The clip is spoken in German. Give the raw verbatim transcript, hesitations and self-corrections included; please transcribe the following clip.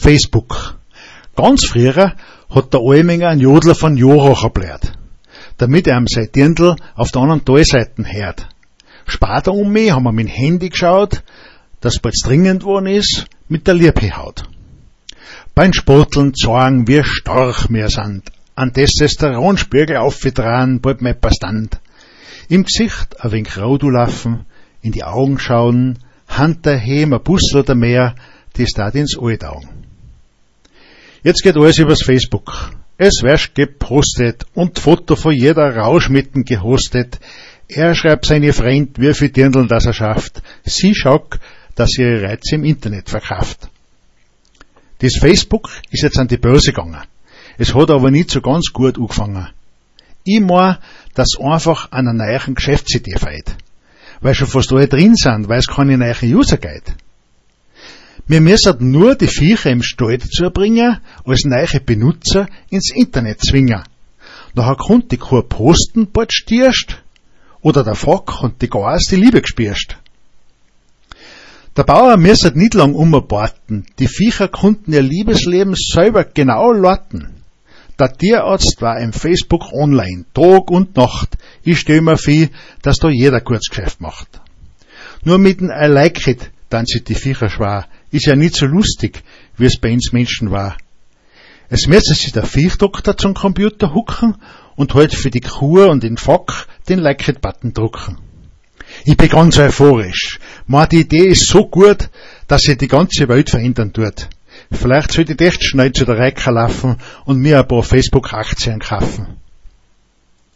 Facebook. Ganz früher hat der Alminger einen Jodler von Jorach erbläht, damit er am sein Dirndl auf der anderen Talseiten hört. Später um mich haben wir mit dem Handy geschaut, dass bald dringend geworden ist, mit der Liebhaut. Beim Sporteln zeigen, wie stark wir sind, an Testosteronspiegel aufgetragen, bald mein Bestand. Im Gesicht ein wenig Raudulaffen, in die Augen schauen, Hand daheim, ein Bussel oder mehr, das tat ins Alltaugen. Jetzt geht alles übers Facebook. Es wird gepostet und Foto von jeder Rauschmitten gehostet. Er schreibt seine Freund, wie viel Dirndl das er schafft. Sie schaut, dass sie ihre Reize im Internet verkauft. Das Facebook ist jetzt an die Börse gegangen. Es hat aber nicht so ganz gut angefangen. Ich mein, dass einfach an einer neuen Geschäftsidee fehlt. Weil schon fast alle drin sind, weil es keine neuen User gibt. Wir müssen nur die Viecher im Stall dazu bringen, als neue Benutzer ins Internet zwingen. Nachher kommt die Kuh posten, bald stierst, oder der Fock und die Gas die Liebe gespürst. Der Bauer müsse nicht lang umwarten, die Viecher konnten ihr Liebesleben selber genau loten. Der Tierarzt war im Facebook online, Tag und Nacht. Ich stell mir vor, dass da jeder Kurzgeschäft macht. Nur mit dem I like it, dann sich die Viecher schwer, ist ja nicht so lustig, wie es bei uns Menschen war. Es müsse sich der Viechdoktor zum Computer hucken und halt für die Kuh und den Fock den Like it Button drucken. Ich bin ganz euphorisch. Man, die Idee ist so gut, dass sie die ganze Welt verändern tut. Vielleicht sollte ich echt schnell zu der Reika laufen und mir ein paar Facebook-Aktien kaufen.